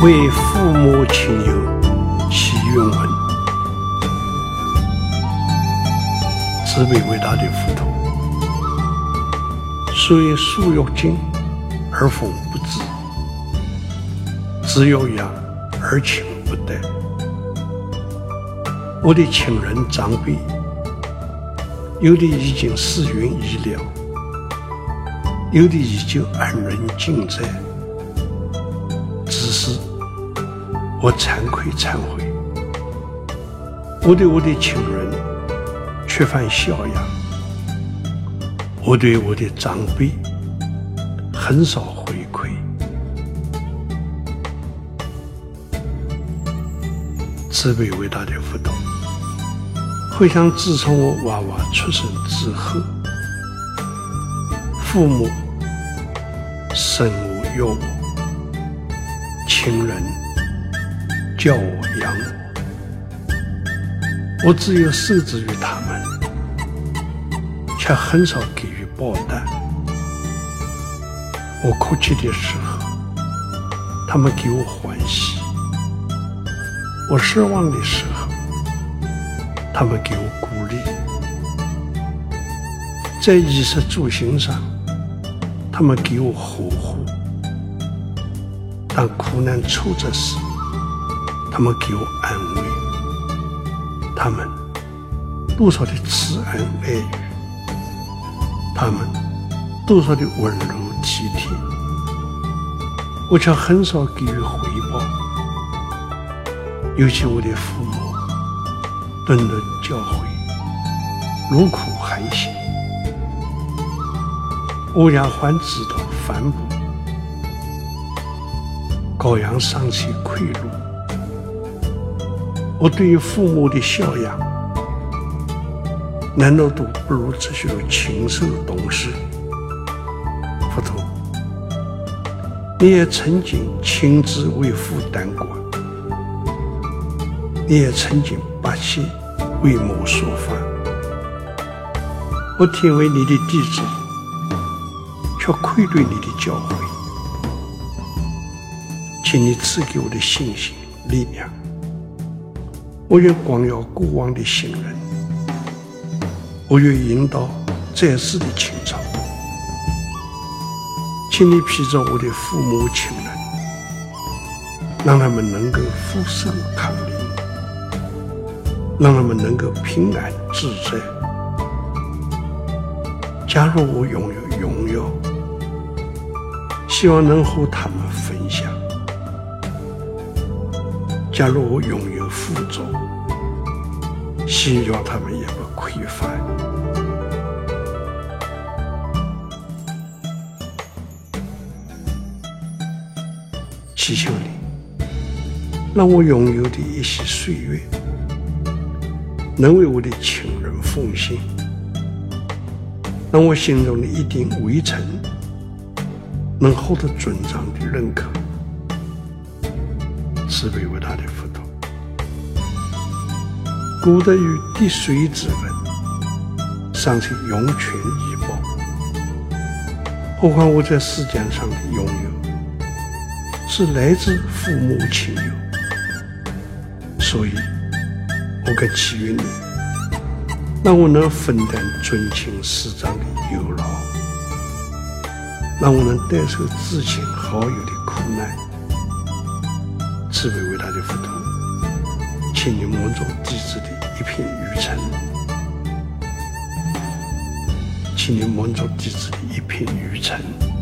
为父母亲友祈愿文。慈悲伟大的佛陀，虽树欲静而风不止，子有养而亲不待。我的亲人长辈，有的已经逝云已了，有的依旧安然尽在。只是我惭愧忏悔，我对我的亲人缺乏孝养，我对我的长辈很少回馈。慈悲伟大的佛陀，回想自从我娃娃出生之后，父母生我育我，亲人教我养我，我只有受制于他们，却很少给予报答。我哭泣的时候，他们给我欢喜；我失望的时候，他们给我鼓励。在衣食住行上，他们给我呵护；当苦难挫折时，他们给我安慰。他们多少的慈爱爱语，他们多少的温柔体贴，我却很少给予回报。尤其我的父母顿顿教诲，茹苦寒心，欧阳还知道反哺，羔羊尚且愧辱。我对于父母的孝养，难道都不如这些禽兽懂事？佛陀，你也曾经亲自为父担管，你也曾经百姓为谋说法。我听为你的弟子，却愧对你的教诲，请你赐给我的信心力量。我愿光耀过往的行人，我愿引导在世的情操。请你披着我的父母亲人，让他们能够俯首抗礼，让他们能够平安自在。假如我拥有荣耀，希望能和他们分享；假如我拥有富足，希望他们也不匮乏。祈求你，让我拥有的一些岁月，能为我的亲人奉献，让我心中的一点微尘能获得尊长的认可。慈悲伟大的佛陀，古德于滴水之恩，尚且涌泉以报，何况我在世间上的拥有是来自父母亲友。所以我更祈愿你，让我能分担尊亲师长的忧劳，让我能代受至亲好友的苦难。慈悲伟大的佛陀，请你蒙着弟子的一片愚尘，请你蒙着弟子的一片愚尘。